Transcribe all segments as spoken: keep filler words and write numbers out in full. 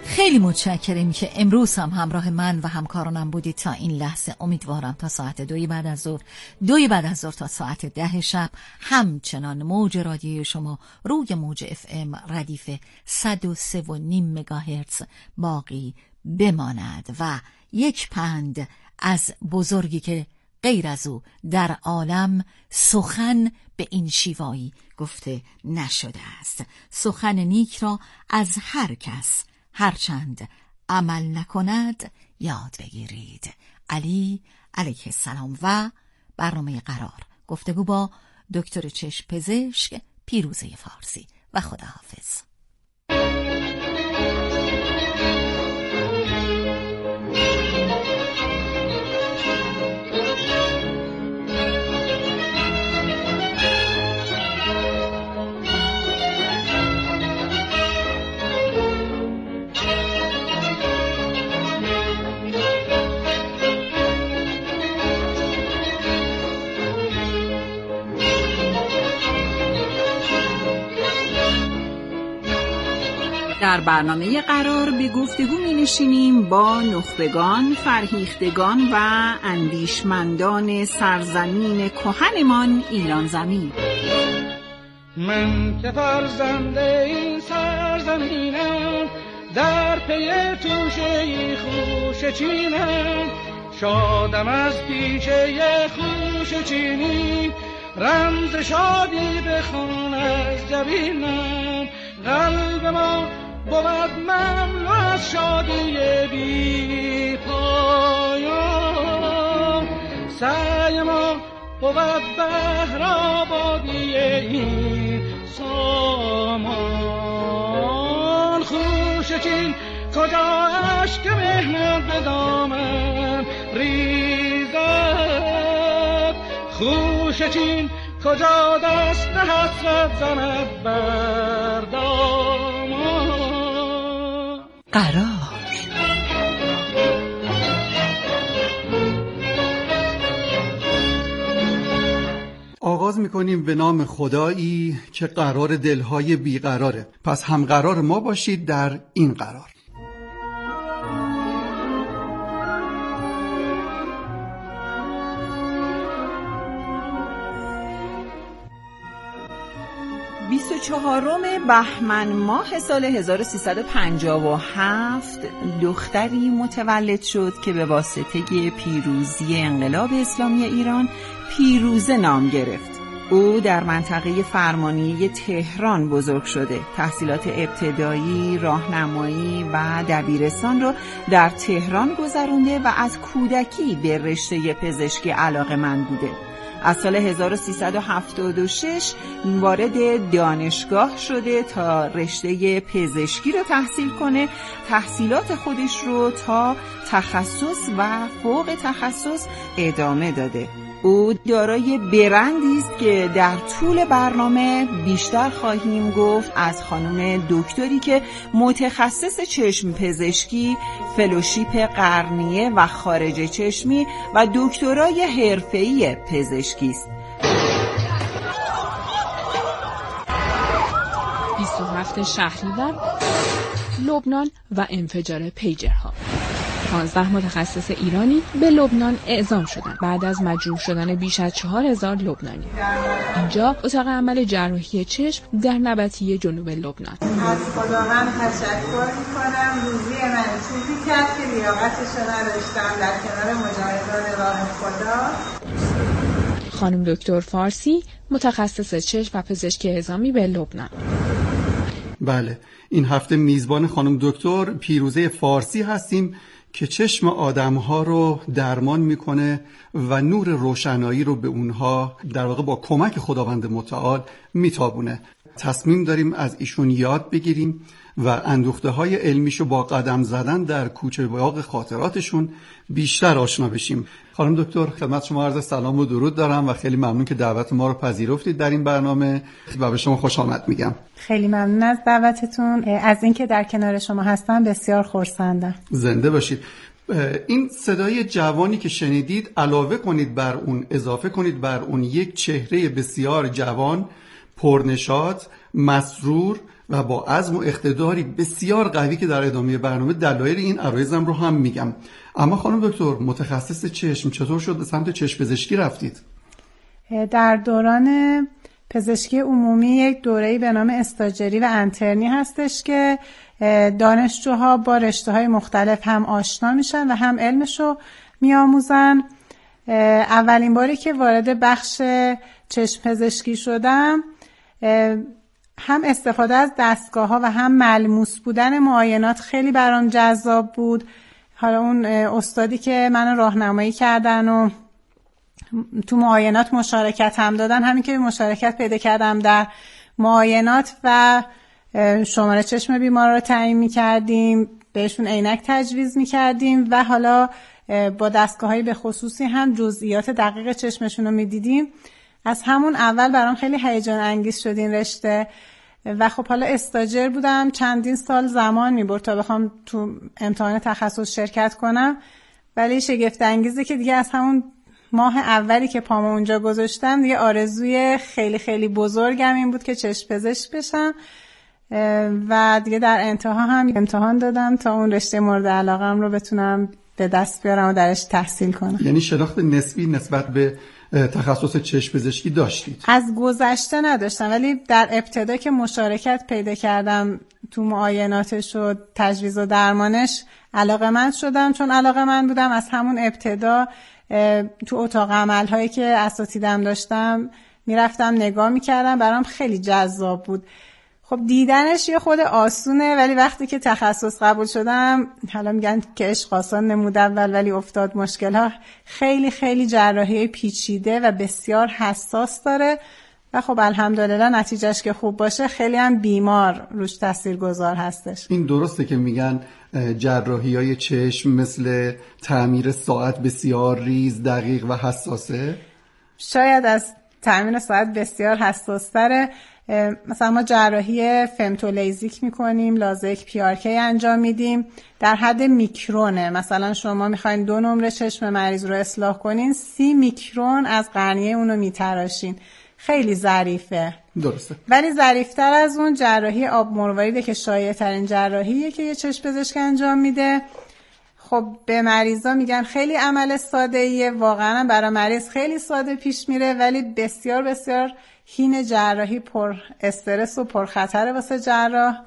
خیلی متشکرم که امروز هم همراه من و همکارانم بودید تا این لحظه. امیدوارم تا ساعت دوی بعد از ظهر دوی بعد از ظهر تا ساعت ده شب همچنان موج رادیوی شما روی موج اف ام ردیف صد و سه و نیم مگاهرتز باقی بماند و یک پند از بزرگی که غیر از او در عالم سخن به این شیوایی گفته نشده است. سخن نیک را از هر کس هرچند عمل نکند یاد بگیرید. علی علیه السلام. و برنامه قرار گفتگو با دکتر چشم پزشک پیروزه فارسی و خداحافظ. در برنامه قرار به گفتگو می نشینیم با نخبگان، فرهیختگان و اندیشمندان سرزمین کهنمان ایران زمین. من که فرزند این سرزمینم، در پی توشه خوش چینم، شادم از پیشه خوش چینی، رمز شادی بخوان از جبینم. قلب ما بود مملو از شادی بی پایان، سعی ما بود بهر آبادی این سامان. خوش چین کجا اشک مهنت به دامن ریزد، خوش چین کجا دست حسرت زند بر دامان. قرار آغاز میکنیم به نام خدایی که قرار دلهای بیقراره. پس هم قرار ما باشید در این قرار. بیست و چهارم بهمن ماه سال هزار و سیصد و پنجاه و هفت دختری متولد شد که به واسطه پیروزی انقلاب اسلامی ایران پیروزه نام گرفت. او در منطقه فرمانیه تهران بزرگ شده. تحصیلات ابتدایی، راهنمایی و دبیرستان را در تهران گذرونده و از کودکی به رشته پزشکی علاقه‌مند بوده. از سال هزار و سیصد و هفتاد و شش وارد دانشگاه شده تا رشته پزشکی رو تحصیل کنه. تحصیلات خودش رو تا تخصص و فوق تخصص ادامه داده. او دارای برندی است که در طول برنامه بیشتر خواهیم گفت از خانم دکتری که متخصص چشم پزشکی، فلوشیپ قرنیه و خارج چشمی و دکترای حرفه‌ای پزشکی است. بیست و هفتم شهریور، لبنان و انفجار پیجرها. پانزده متخصص ایرانی به لبنان اعزام شدند بعد از مجروح شدن بیش از چهار هزار لبنانی. اینجا اتاق عمل جراحی چشم در نبطیه جنوب لبنان. از خداوند تشکر می‌کنم. روزی من چیزی کرد که لیاقتش رو نداشتم در کنار مجاهدان راه خدا. خانم دکتر فارسی، متخصص چشم و پزشک اعزامی به لبنان. بله، این هفته میزبان خانم دکتر پیروزه فارسی هستیم که چشم آدم‌ها رو درمان میکنه و نور روشنایی رو به اونها در واقع با کمک خداوند متعال میتابونه. تصمیم داریم از ایشون یاد بگیریم و اندوخته‌های علمیشو با قدم زدن در کوچه باغ خاطراتشون بیشتر آشنا بشیم. خانم دکتر، خدمت شما عرض سلام و درود دارم و خیلی ممنون که دعوت ما رو پذیرفتید در این برنامه و به شما خوش آمد میگم. خیلی ممنون از دعوتتون. از اینکه در کنار شما هستم بسیار خرسندم. زنده باشید. این صدای جوانی که شنیدید علاوه کنید بر اون، اضافه کنید بر اون یک چهره بسیار جوان، پرنشاط، مسرور و با عزم و اقتداری بسیار قوی که در ادامه برنامه دلایل این عرایزم رو هم میگم. اما خانم دکتر، متخصص چشم، چطور شد به سمت چشم پزشکی رفتید؟ در دوران پزشکی عمومی یک دوره‌ای به نام استاجری و انترنی هستش که دانشجوها با رشته‌های مختلف هم آشنا میشن و هم علمشو میآموزن. اولین باری که وارد بخش چشم پزشکی شدم، هم استفاده از دستگاه‌ها و هم ملموس بودن معاینات خیلی برام جذاب بود. حالا اون استادی که منو راهنمایی کردن و تو معاینات مشارکت هم دادن، همین که مشارکت پیدا کردم در معاینات و شماره چشم بیمار رو تعیین می‌کردیم، بهشون عینک تجویز می‌کردیم و حالا با دستگاه‌های به خصوصی هم جزئیات دقیق چشمشون رو می‌دیدیم. از همون اول برام خیلی هیجان انگیز شد این رشته و خب حالا استاجر بودم، چندین سال زمان می‌برد تا بخوام تو امتحان تخصص شرکت کنم، ولی شگفت انگیزه که دیگه از همون ماه اولی که پامو اونجا گذاشتم دیگه آرزوی خیلی خیلی بزرگم این بود که چشم پزشک بشم و دیگه در انتها هم امتحان دادم تا اون رشته مورد علاقه‌ام رو بتونم به دست بیارم و درش تحصیل کنم. یعنی شناخت نسبی نسبت به تخصص چشم پزشکی داشتید؟ از گذشته نداشتم، ولی در ابتدا که مشارکت پیدا کردم تو معایناتش و تجویز و درمانش علاقه‌مند شدم. چون علاقه‌مند بودم از همون ابتدا تو اتاق عمل‌هایی که اساتیدم داشتم میرفتم نگاه میکردم، برام خیلی جذاب بود. خب دیدنش یه خود آسونه، ولی وقتی که تخصص قبول شدم، حالا میگن که عشق آسان نمود اول ولی افتاد مشکل‌ها، خیلی خیلی جراحی پیچیده و بسیار حساس داره و خب الحمدلله نتیجهش که خوب باشه خیلی هم بیمار روش تاثیرگذار هستش. این درسته که میگن جراحی‌های چشم مثل تعمیر ساعت بسیار ریز، دقیق و حساسه؟ شاید از تعمیر ساعت بسیار حساس‌تره. مثلا ما جراحی فمتولیزیک میکنیم، لازک پیارکی انجام میدیم، در حد میکرونه. مثلا شما میخواین دو نمره چشم مریض رو اصلاح کنین، سی میکرون از قرنیه اونو میتراشین، خیلی ظریفه. درسته. ولی ظریفتر از اون جراحی آب مرواریده که شایع ترین جراحیه که یه چشم پزشک انجام میده. خب به مریضا میگن خیلی عمل ساده ایه، واقعا برای مریض خیلی ساده پیش میره، ولی بسیار بسیار هین جراحی، پر استرس و پر خطره واسه جراح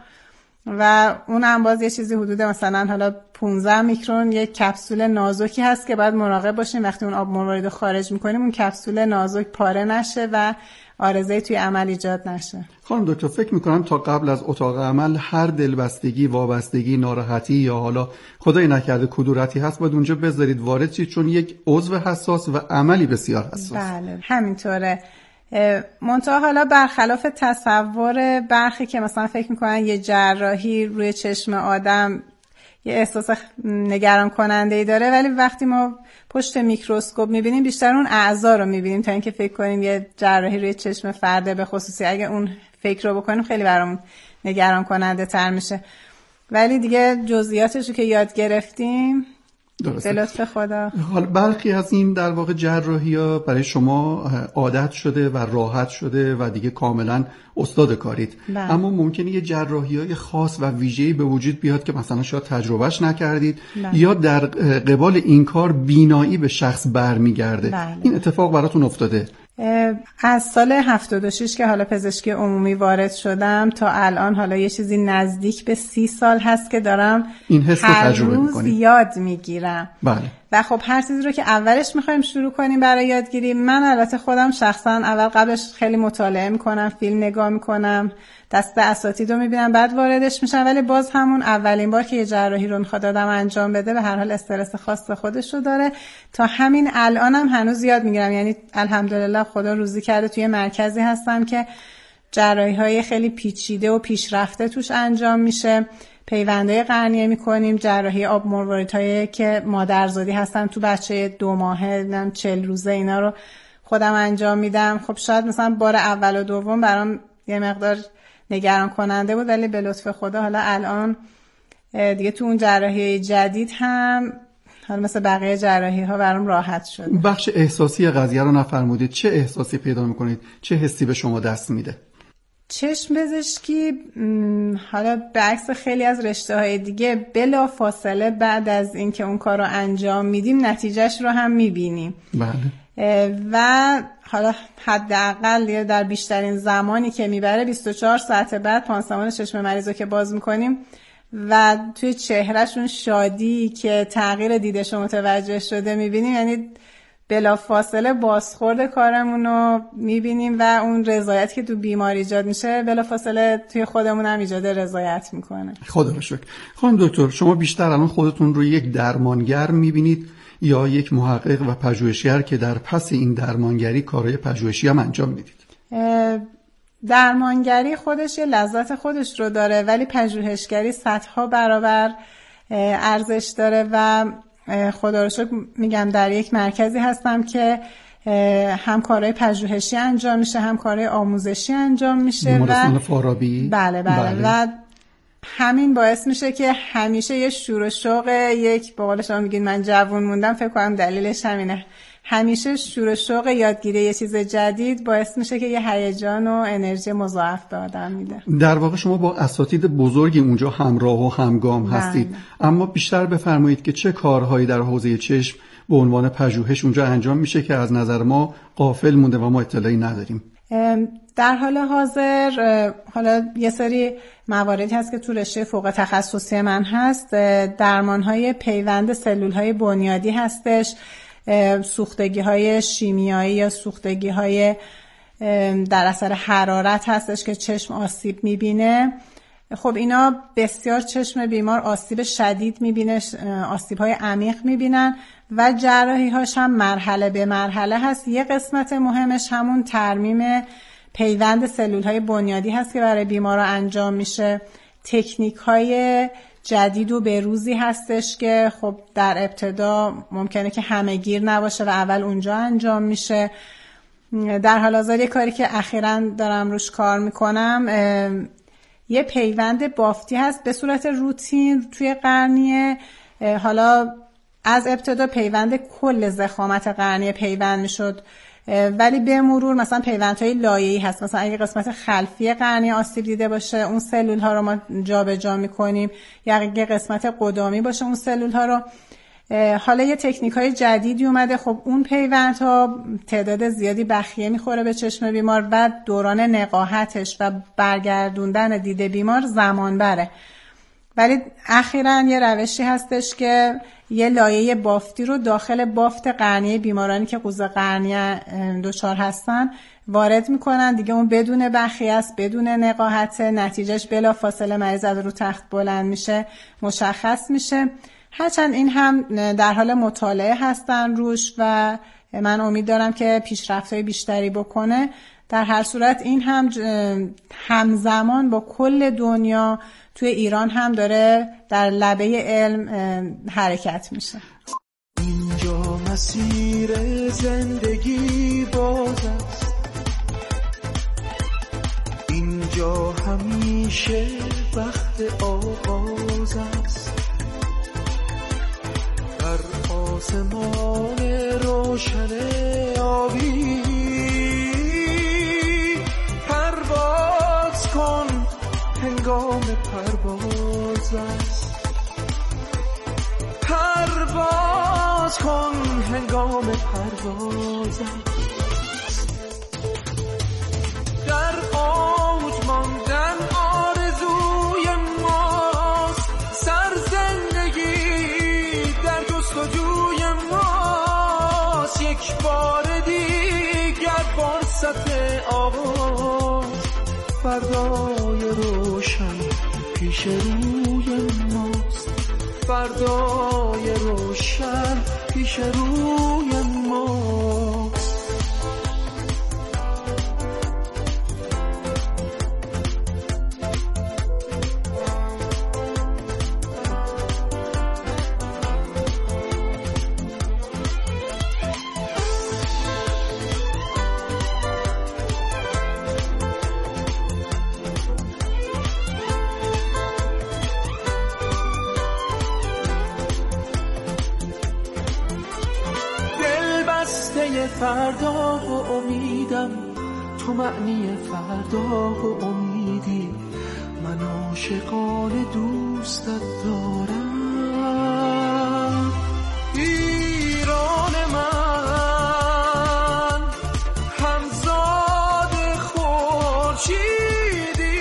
و اون هم باز یه چیزی حدود مثلا حالا پانزده میکرون یک کپسول نازکی هست که باید مراقب باشیم وقتی اون آب مروارید خارج میکنیم اون کپسول نازک پاره نشه و آرزه‌ای توی عمل ایجاد نشه. خانم دکتر، فکر میکنم تا قبل از اتاق عمل هر دلبستگی، وابستگی، ناراحتی یا حالا خدای نکرده کدورتی هست باید اونجا بذارید وارد شید، چون یک عضو حساس و عملی بسیار حساس. بله همینطوره. منتها حالا برخلاف تصور برخی که مثلا فکر میکنن یه جراحی روی چشم آدم یه احساس نگران کننده ای داره، ولی وقتی ما پشت میکروسکوپ میبینیم بیشتر اون اعضا رو میبینیم تا اینکه فکر کنیم یه جراحی روی چشم فرده، به خصوصی اگه اون فکر رو بکنیم خیلی برامون نگران کننده تر میشه. ولی دیگه جزئیاتش رو که یاد گرفتیم به لطف خدا. حالا برخی از این در واقع جراحی‌ها برای شما عادت شده و راحت شده و دیگه کاملا استاد کارید. بله. اما ممکنه یه جراحی‌های خاص و ویژه‌ای به وجود بیاد که مثلا شاید تجربهش نکردید. بله. یا در قبال این کار بینایی به شخص برمیگرده. بله. این اتفاق براتون افتاده؟ از سال هفتاد و شش که حالا پزشکی عمومی وارد شدم تا الان حالا یه چیزی نزدیک به سی سال هست که دارم این حس هر تجربه روز می‌کنید. یاد میگیرم. بله. و خب هر چیزی رو که اولش میخوایم شروع کنیم برای یادگیری، من البته خودم شخصا اول قبلش خیلی مطالعه میکنم، فیلم نگاه میکنم، دست اساتید رو میبینم، بعد واردش میشم، ولی باز همون اولین بار که یه جراحی رو میخواد آدم انجام بده به هر حال استرس خاص خودش رو داره. تا همین الانم هم هنوز یاد میگیرم، یعنی الحمدلله خدا روزی کرده توی مرکزی هستم که جراحی های خیلی پیچیده و پیشرفته توش انجام میشه. پیوندهای قرنیه میکنیم، جراحی آب مرواریدهایی که مادرزادی هستن تو بچه دو ماهه چهل روزه اینا رو خودم انجام میدم. خب شاید مثلا بار اول و دوم برام یه مقدار نگران کننده بود، ولی به لطف خدا حالا الان دیگه تو اون جراحی جدید هم حالا مثل بقیه جراحی ها برام راحت شد. بخش احساسی قضیه رو نفرمودید، چه احساسی پیدا میکنید؟ چه حسی به شما دست میده؟ چشم پزشکی حالا به عکس خیلی از رشته‌های دیگه بلا فاصله بعد از اینکه اون کار رو انجام میدیم نتیجهش رو هم میبینیم. بله. و حالا حداقل در بیشترین زمانی که میبره بیست و چهار ساعت بعد پانسمان چشم مریض رو که باز میکنیم و توی چهرهشون شادی که تغییر دیدش متوجه شده میبینیم، یعنی بلا فاصله بازخورد کارمون رو میبینیم و اون رضایت که تو بیمار ایجاد میشه بلا فاصله توی خودمون هم ایجاد رضایت میکنه. خدا رو شکر. خانم دکتر، شما بیشتر الان خودتون رو یک درمانگر میبینید یا یک محقق و پژوهشگر که در پس این درمانگری کارهای پژوهشی هم انجام میدید؟ درمانگری خودش یه لذت خودش رو داره، ولی پژوهشگری صدها برابر ارزش داره و خدا رو شکر میگم در یک مرکزی هستم که هم کارهای پژوهشی انجام میشه هم کارهای آموزشی انجام میشه. بیمارستان فارابی. بله بله, بله. و همین باعث میشه که همیشه یه شور و شوق، یک به قول شما میگین من جوون موندم، فکر کنم دلیلش همینه. همیشه شور و شوق یادگیری یه چیز جدید باعث میشه که یه هیجان و انرژی مضاعف به آدم میده. در واقع شما با اساتید بزرگی اونجا همراه و همگام هستید. بله. اما بیشتر بفرمایید که چه کارهایی در حوزه چشم به عنوان پژوهش اونجا انجام میشه که از نظر ما غافل مونده و ما اطلاعی نداریم؟ در حال حاضر حالا یه سری مواردی هست که تو رشته فوق تخصصی من هست. درمانهای پیوند سلولهای بنیادی هستش، سوختگی های شیمیایی یا سوختگی های در اثر حرارت هستش که چشم آسیب میبینه. خب اینا بسیار چشم بیمار آسیب شدید میبینه، آسیب های عمیق میبینن و جراحی هاش هم مرحله به مرحله هست. یه قسمت مهمش همون ترمیم پیوند سلول های بنیادی هست که برای بیمارا انجام میشه. تکنیک های جدید و بروزی هستش که خب در ابتدا ممکنه که همه گیر نباشه و اول اونجا انجام میشه. در حال حاضر یه کاری که اخیراً دارم روش کار میکنم، یه پیوند بافتی هست به صورت روتین توی قرنیه. حالا از ابتدا پیوند کل ضخامت قرنیه پیوند میشد، ولی به مرور مثلا پیوندهای لایه‌ای هست. مثلا اگه قسمت خلفی قرنیه آسیب دیده باشه اون سلول ها رو ما جابجا می‌کنیم، یا اگه قسمت قدامی باشه اون سلول ها رو. حالا یه تکنیک های جدیدی اومده، خب اون پیوندها تعداد زیادی بخیه میخوره به چشم بیمار و دوران نقاهتش و برگردوندن دید بیمار زمان بره. ولی اخیراً یه روشی هستش که یه لایه بافتی رو داخل بافت قرنیه بیمارانی که قوز قرنیه دچار هستن وارد میکنن. دیگه اون بدون بخیه است، بدون نقاهت، نتیجهش بلا فاصله مریض رو تخت بلند میشه، مشخص میشه. هرچند این هم در حال مطالعه هستن روش و من امید دارم که پیشرفت‌های بیشتری بکنه. در هر صورت این هم همزمان با کل دنیا توی ایران هم داره در لبه علم حرکت میشه. اینجا مسیر زندگی باز است، اینجا همیشه وقت آغاز است. در آسمان روشن آبی پرواز کن، هنگام پرواز است. پرواز کن، هنگام پرواز است. در اوج ماندن آرزوی ماست، سرزندگی در جستجوی ماست. یک بار دیگر فرصت آغاز، فردای روشن پیش روی ماست. فردای روشن پیش روی ماست. فردا و امیدم، تو معنی فردا و امید. عاشقان دوستت دارم. ایران من همزاد خورشیدی.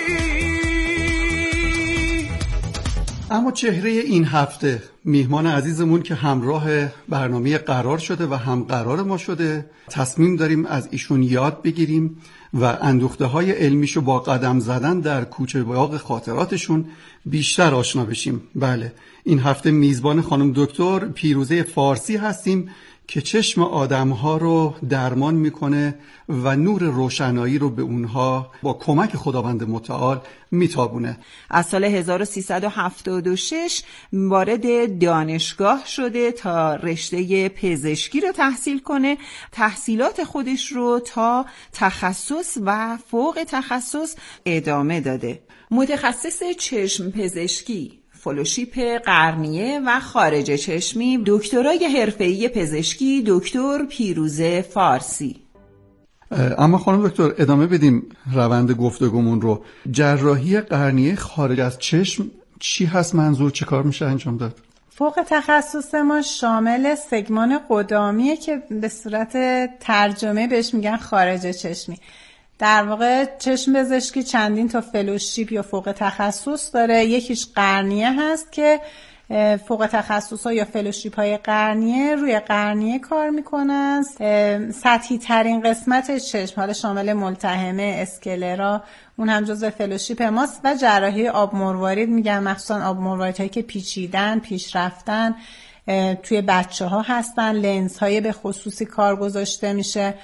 اما چهره این هفته میهمان عزیزمون که همراه برنامه قرار شده و هم قرار ما شده، تصمیم داریم از ایشون یاد بگیریم و اندوخته های علمیشو با قدم زدن در کوچه باغ خاطراتشون بیشتر آشنا بشیم. بله، این هفته میزبان خانم دکتر پیروزه فارسی هستیم که چشم آدمها رو درمان میکنه و نور روشنایی رو به اونها با کمک خداوند متعال میتابونه. از سال هزار و سیصد و هفتاد و شش وارد دانشگاه شده تا رشته پزشکی رو تحصیل کنه. تحصیلات خودش رو تا تخصص و فوق تخصص ادامه داده. متخصص چشم پزشکی، فلوشیپ قرنیه و خارج چشمی، دکترای حرفه‌ای پزشکی، دکتر پیروزه فارسی. اما خانم دکتر ادامه بدیم روند گفتگومون رو. جراحی قرنیه خارج از چشم چی هست؟ منظور چی کار میشه انجام داد؟ فوق تخصص ما شامل سگمان قدامیه که به صورت ترجمه بهش میگن خارج چشمی. در واقع چشم پزشکی چندین تا فلوشیپ یا فوق تخصص داره. یکیش قرنیه هست که فوق تخصص ها یا فلوشیپ های قرنیه روی قرنیه کار میکنن. سطحی ترین قسمت چشم، حالا شامل ملتحمه، اسکلرا، اون هم جزو فلوشیپ ماست. و جراحی آب مروارید میگن، مخصوصا آب مروارید هایی که پیچیدن، پیش رفتن توی بچه ها هستن. لنز های به خصوصی کار گذاشته میشه.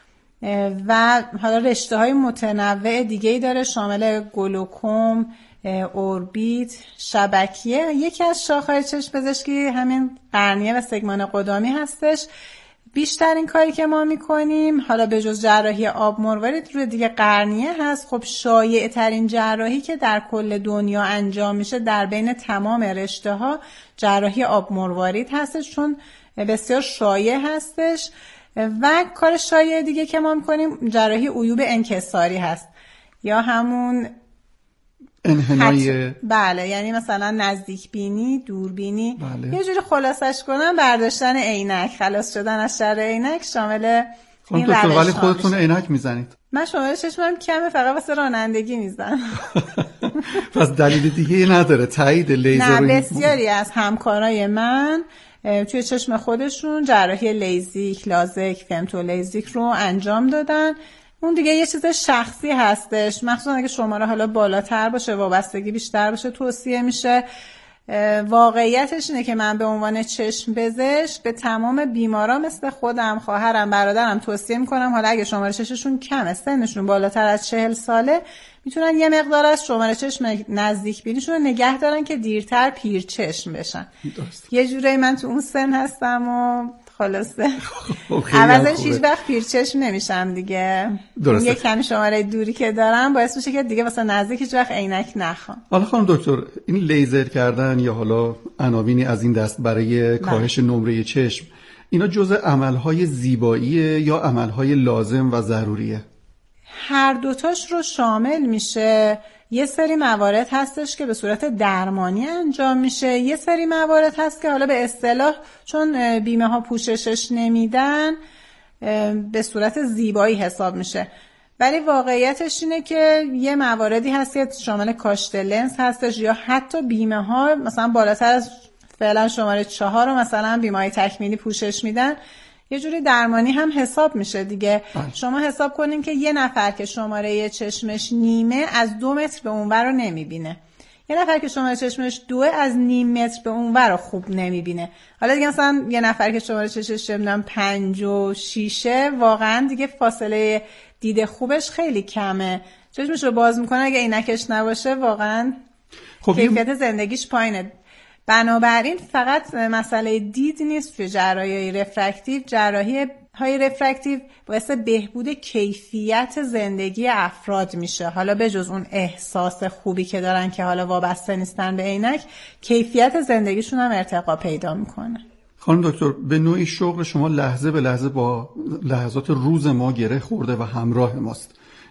و حالا رشته های متنوع دیگه‌ای داره شامل گلوکوم، اوربیت، شبکیه. یکی از شاخه‌های چشم پزشکی همین قرنیه و سگمان قدامی هستش. بیشترین کاری که ما میکنیم حالا به جز جراحی آب مروارید روی دیگه قرنیه هست. خب شایع ترین جراحی که در کل دنیا انجام میشه در بین تمام رشته ها جراحی آب مروارید هستش، چون بسیار شایع هستش. و کار شایع دیگه که ما میکنیم جراحی عیوب انکساری هست یا همون انحنای. بله، یعنی مثلا نزدیک بینی، دور بینی. بله. یه جوری خلاصش کنم برداشتن عینک، خلاص شدن از شر عینک شامل این روش. ولی خودتون عینک میزنید؟ من شامل چشمم کمه، فقط واسه رانندگی میزنم. پس دلیل دیگه نداره؟ تایید لیزر؟ نه، بسیاری از همکارای من توی چشم خودشون جراحی لیزیک، لازک، فمتولیزیک رو انجام دادن. اون دیگه یه چیز شخصی هستش، مخصوصا اگه شماره حالا بالاتر باشه، وابستگی بیشتر باشه، توصیه میشه. واقعیتش اینه که من به عنوان چشم پزشک به تمام بیمارا مثل خودم، خواهرم، برادرم توصیه میکنم حالا اگه شماره چشمشون کمه، سنشون بالاتر از چهل ساله، میتونن یه مقدار از شماره چشم نزدیک بینیشون رو نگه دارن که دیرتر پیر چشم بشن. درست. یه جوری من تو اون سن هستم و خلاصه عوضش هیچ وقت پیر چشم نمیشم دیگه. درسته. یه کمی شماره دوری که دارم باعث میشه که دیگه واسه نزدیک هیچ وقت عینک نخوام. حالا خانم دکتر، این لیزر کردن یا حالا عناوینی از این دست برای کاهش نمره چشم، اینا جزء عملهای زیباییه یا عملهای لازم و ضروریه؟ هر دوتاش رو شامل میشه. یه سری موارد هستش که به صورت درمانی انجام میشه، یه سری موارد هست که حالا به اصطلاح چون بیمه ها پوششش نمیدن به صورت زیبایی حساب میشه. ولی واقعیتش اینه که یه مواردی هست که شامل کاشت لنز هستش یا حتی بیمه ها مثلا بالاتر از فعلا شماره چهار رو مثلا بیمه های تکمیلی پوشش میدن، یه جوری درمانی هم حساب میشه دیگه. بله. شما حساب کنین که یه نفر که شماره چشمش نیمه از دو متر به اونور رو نمیبینه، یه نفر که شماره چشمش دوه از نیم متر به اونور رو خوب نمیبینه. حالا دیگه مثلا یه نفر که شماره چشمش نمیدونم پنج و شیشه، واقعا دیگه فاصله دید خوبش خیلی کمه، چشمش رو باز میکنه اگه عینکش نباشه واقعا خب کیفیت زندگیش پایینه. بنابراین فقط مسئله دید نیست توی جراحی رفرکتیو. جراحی های رفرکتیو باعث بهبود کیفیت زندگی افراد میشه. حالا به جز اون احساس خوبی که دارن که حالا وابسته نیستن به عینک، کیفیت زندگیشون هم ارتقا پیدا میکنه. خانم دکتر، به نوعی شغل شما لحظه به لحظه با لحظات روز ما گره خورده و همراه ماست.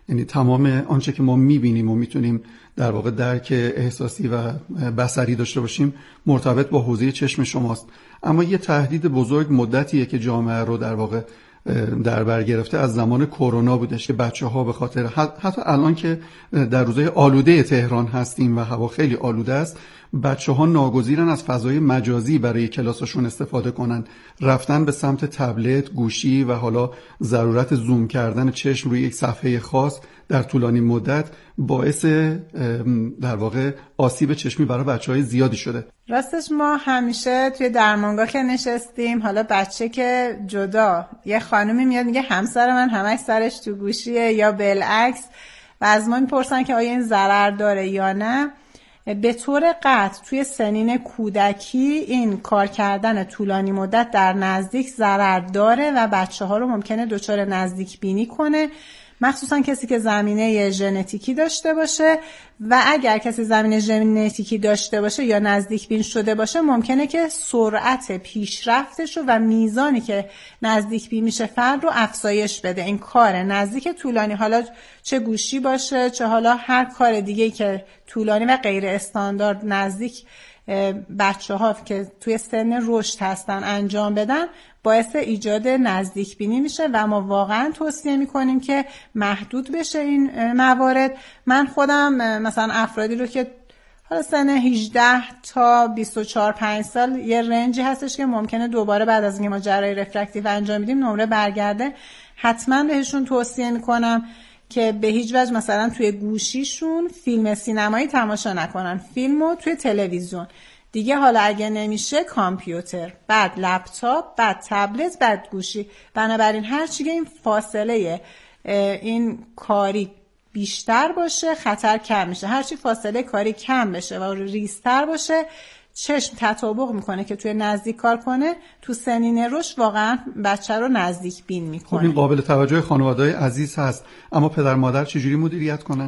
یعنی تمام آنچه که ما میبینیم و میتونیم در واقع درک احساسی و بصری داشته باشیم مرتبط با حوزه چشم شماست. اما یه تهدید بزرگ مدتیه که جامعه رو در واقع در بر گرفته از زمان کرونا بودش که بچه‌ها به خاطر حتی الان که در روزهای آلوده تهران هستیم و هوا خیلی آلوده است، بچه‌ها ناگزیرن از فضای مجازی برای کلاسشون استفاده کنن. رفتن به سمت تبلت، گوشی و حالا ضرورت زوم کردن چشم روی یک صفحه خاص در طولانی مدت باعث در واقع آسیب چشمی برای بچه‌های زیادی شده. راستش ما همیشه توی درمانگاه که نشستیم، حالا بچه که جدا، یه خانومی میاد میگه همسر من همش سرش تو گوشیه یا بالعکس و از ما میپرسن که آیا این ضرر داره یا نه. به طور قطع توی سنین کودکی این کار کردن طولانی مدت در نزدیک ضرر داره و بچه ها رو ممکنه دچار نزدیک بینی کنه، مخصوصا کسی که زمینه ژنتیکی داشته باشه. و اگر کسی زمینه ژنتیکی داشته باشه یا نزدیک بین شده باشه، ممکنه که سرعت پیشرفتش رو و میزانی که نزدیک بین میشه فرد رو افزایش بده. این کار نزدیک طولانی، حالا چه گوشی باشه چه حالا هر کار دیگه‌ای که طولانی و غیر استاندارد نزدیک بچه ها که توی سن رشد هستن انجام بدن، باعث ایجاد نزدیک بینی میشه و ما واقعا توصیه میکنیم که محدود بشه این موارد. من خودم مثلا افرادی رو که حالا سن هجده تا بیست و چهار پنج سال یه رنجی هستش که ممکنه دوباره بعد از اینکه ما جراحی رفرکتیو انجام میدیم نمره برگرده، حتما بهشون توصیه میکنم که به هیچ وجه مثلا توی گوشیشون فیلم سینمایی تماشا نکنن، فیلمو توی تلویزیون دیگه، حالا اگه نمیشه کامپیوتر، بعد لپتاپ، بعد تبلت، بعد گوشی. بنابراین هر چیگه این فاصله این کاری بیشتر باشه خطر کم میشه، هرچی فاصله کاری کم بشه و ریزتر باشه چشم تطابق میکنه که توی نزدیک کار کنه، تو سنین رشد واقعا بچه رو نزدیک بین میکنه. خب این قابل توجه خانواده‌های عزیز هست، اما پدر مادر چجوری مدیریت کنن؟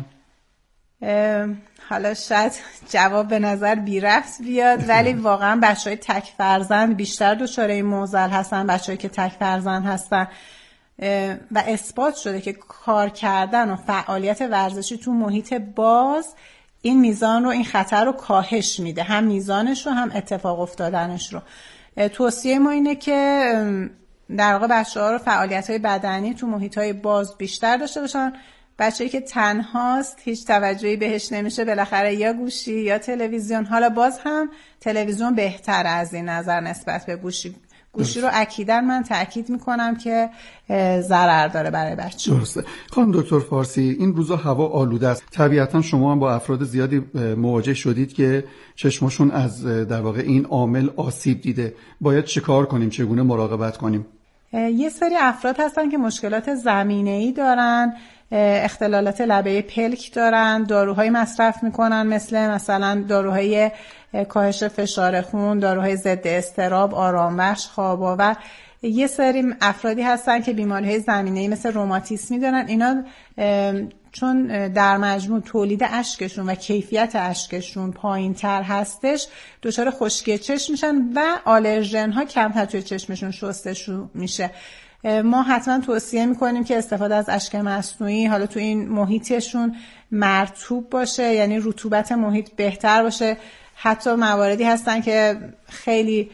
حالا شاید جواب به نظر بی ربط بیاد، ولی واقعا بچهای تک فرزند بیشتر دچار این معضل هستن، بچه‌ای که تک فرزند هستن و اثبات شده که کار کردن و فعالیت ورزشی تو محیط باز این میزان رو، این خطر رو کاهش میده، هم میزانش رو هم اتفاق افتادنش رو. توصیه ما اینه که در واقع بچه‌ها رو فعالیت‌های بدنی تو محیط‌های باز بیشتر داشته باشن. بچه‌ای که تنهاست هیچ توجهی بهش نمیشه، بالاخره یا گوشی یا تلویزیون. حالا باز هم تلویزیون بهتره از این نظر نسبت به گوشی. گوشی رو اکیداً من تأکید میکنم که ضرر داره برای بچه. درسته. خانم دکتر فارسی، این روزا هوا آلوده است. طبیعتاً شما هم با افراد زیادی مواجه شدید که چشمشون از در واقع این عامل آسیب دیده. باید چه کار کنیم؟ چگونه مراقبت کنیم؟ یه سری افراد هستن که مشکلات زمینه‌ای دارن، اختلالات لبه پلک دارن، داروهای مصرف میکنن مثل مثلا داروهای کاهش فشار خون، داروهای ضد اضطراب، آرامبخش، خواب‌آور. یه سری افرادی هستن که بیماریهای زمینه‌ای مثل روماتیسمی دارن. اینا چون در مجموع تولید اشکشون و کیفیت اشکشون پایین تر هستش، دچار خشکی چشم میشن و آلرژن ها کمتر توی چشمشون شستشون میشه. ما حتما توصیه میکنیم که استفاده از اشک مصنوعی حالا تو این محیطشون مرطوب باشه، یعنی رطوبت محیط بهتر باشه. حتی مواردی هستن که خیلی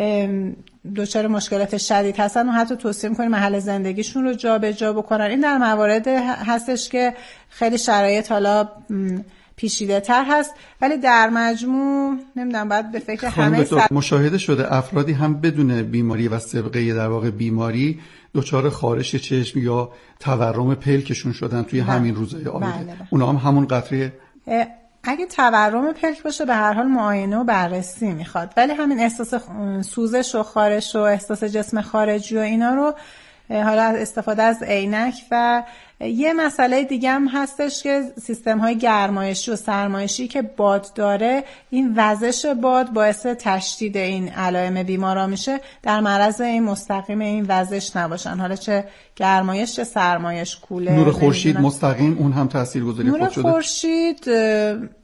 دچار مشکلات شدید هستن و حتی توصیه میکنیم محل زندگیشون رو جا به جا بکنن. این در موارد هستش که خیلی شرایط حالا پیچیده تر هست، ولی در مجموع نمیدونم باید به فکر همه سر... مشاهده شده افرادی هم بدون بیماری و سابقه در واقع بیماری دچار خارش چشم یا تورم پلکشون شدن توی بله. همین روزهای آلوده. بله بله. اونا هم همون قطره اگه تورم پلک باشه به هر حال معاینه و بررسی میخواد، ولی همین احساس سوزش و خارش و احساس جسم خارجی و اینا رو حالا استفاده از عینک. و یه مسئله دیگه هم هستش که سیستم های گرمایشی و سرمایشی که باد داره، این وزش باد باعث تشدید این علائم بیمارا میشه. در معرض این مستقیم این وزش نباشن، حالا چه گرمایش چه سرمایش، کوله، نور خورشید مستقیم اون هم تاثیرگذاری خود شده. نور خورشید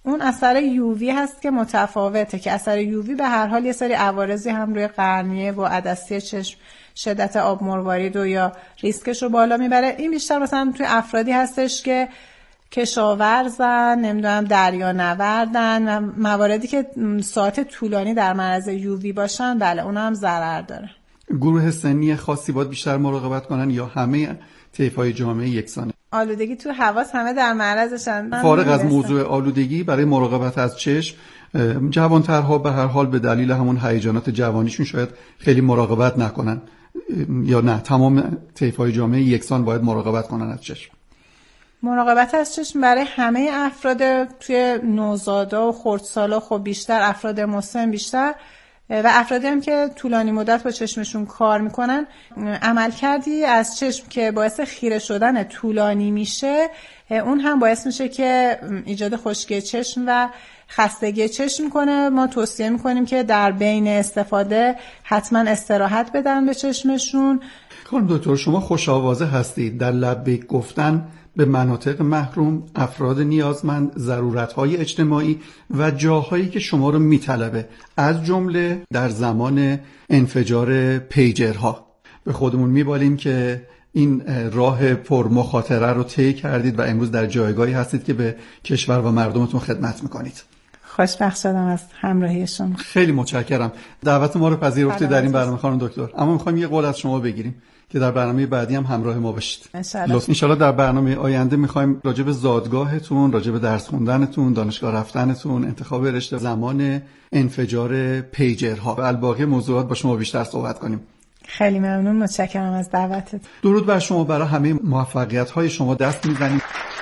اون اثر یووی هست که متفاوته، که اثر یووی به هر حال یه سری عوارضی هم روی قرنیه و عدسه چشم، شدت آب مروارید و یا ریسکش رو بالا میبره. این بیشتر مثلا توی افرادی هستش که کشاورزن، نمیدونم دریانوردن و مواردی که ساعت طولانی در معرض یووی باشن، بله اونا هم ضرر داره. گروه سنی خاصی باید بیشتر مراقبت کنن یا همه طیف‌های جامعه یکسانه؟ آلودگی تو حواس همه در معرضشن. فارغ از موضوع آلودگی، برای مراقبت از چشم جوانترها به هر حال به دلیل همون هیجانات جوانیشون شاید خیلی مراقبت نکنن، یا نه تمام طیف‌های جامعه یکسان باید مراقبت کنن از چشم؟ مراقبت از چشم برای همه افراد توی نوزادا و خردسالا خب بیشتر، افراد مسن بیشتر، و افرادی هم که طولانی مدت با چشمشون کار میکنن، عمل کردی از چشم که باعث خیره شدن طولانی میشه، اون هم باعث میشه که ایجاد خشکی چشم و خستگی چشم کنه. ما توصیه میکنیم که در بین استفاده حتما استراحت بدن به چشمشون. خانم دکتر، شما خوش آوازه هستید، در لبیک گفتن به مناطق محروم، افراد نیازمند، ضرورت‌های اجتماعی و جاهایی که شما رو میطلبه، از جمله در زمان انفجار پیجرها. به خودمون میبالیم که این راه پرمخاطره رو طی کردید و امروز در جایگاهی هستید که به کشور و مردمتون خدمت میکنید. خوشبخت شدم از همراهیشون. خیلی متشکرم. دعوت ما رو پذیرفتید در این برنامه خانم دکتر. اما میخوایم یه قول از شما بگیریم که در برنامه بعدی هم همراه ما باشید. انشالله. انشالله در برنامه آینده میخوایم راجع به زادگاهتون، راجع به درس خوندنتون، دانشگاه رفتنتون، انتخاب رشته، زمان انفجار پیجرها و الباقی موضوعات با شما بیشتر صحبت کنیم. خیلی ممنون، متشکرم از دعوتت. درود بر شما. برای همه موفقیت‌های شما دست میزنیم.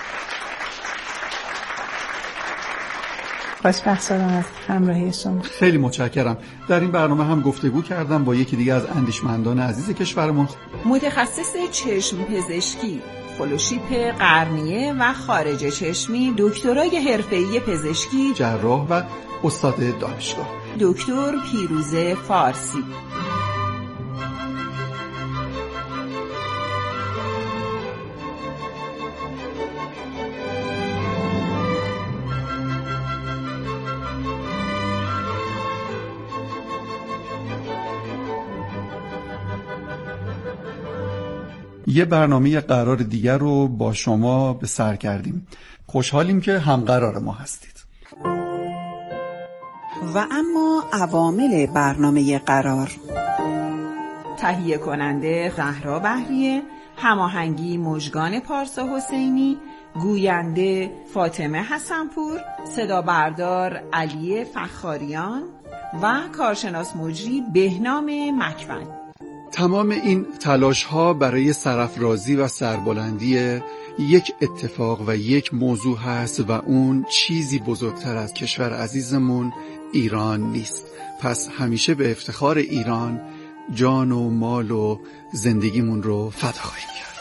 خوشبخت شدم از همراهی شما. خیلی متشکرم. در این برنامه هم گفتگو کردم با یکی دیگه از اندیشمندان عزیز کشورمون، متخصص چشم پزشکی، فلوشیپ قرنیه و خارج چشمی، دکترای حرفه‌ای پزشکی، جراح و استاد دانشگاه، دکتر پیروزه فارسی. یه برنامه قرار دیگر رو با شما به سر کردیم. خوشحالیم که همقرار ما هستید. و اما عوامل برنامه قرار: تهیه کننده زهرا بهریه، هماهنگی مژگان پارسا حسینی، گوینده فاطمه حسنپور، صدا بردار علی فخاریان و کارشناس مجری بهنام مکوند. تمام این تلاش ها برای سرافرازی و سربلندی یک اتفاق و یک موضوع هست و اون چیزی بزرگتر از کشور عزیزمون ایران نیست. پس همیشه به افتخار ایران جان و مال و زندگیمون رو فدا خواهیم کرد.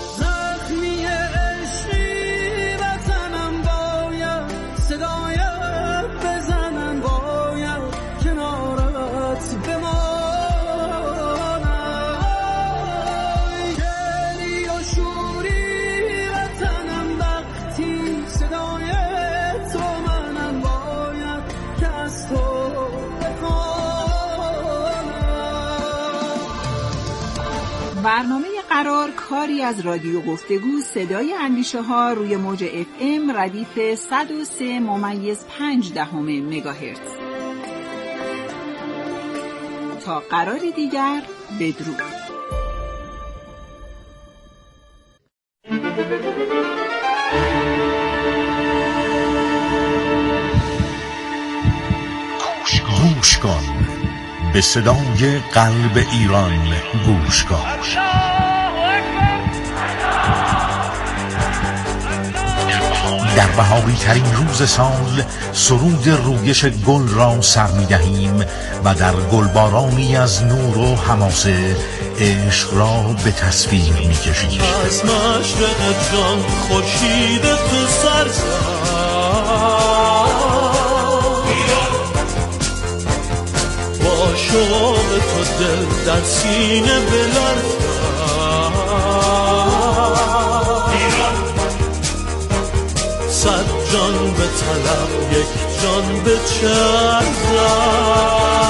برنامه قرار کاری از رادیو گفتگو صدای اندیشه ها روی موج اف ام ردیف صد و سه ممیز پنج دهم مگاهرتز. تا قراری دیگر، بدرود. گوش کن، به صدای قلب ایران گوش کن. در بهاری ترین روز سال سرود رویش گل را سر می دهیم و در گلبارانی از نور و حماسه عشق را به تصویر می کشیم. از مشرق جان خورشید تو سر با شوق تو دل در سینه بلرزد. صد جان به طلب، یک جان به چه ارزد.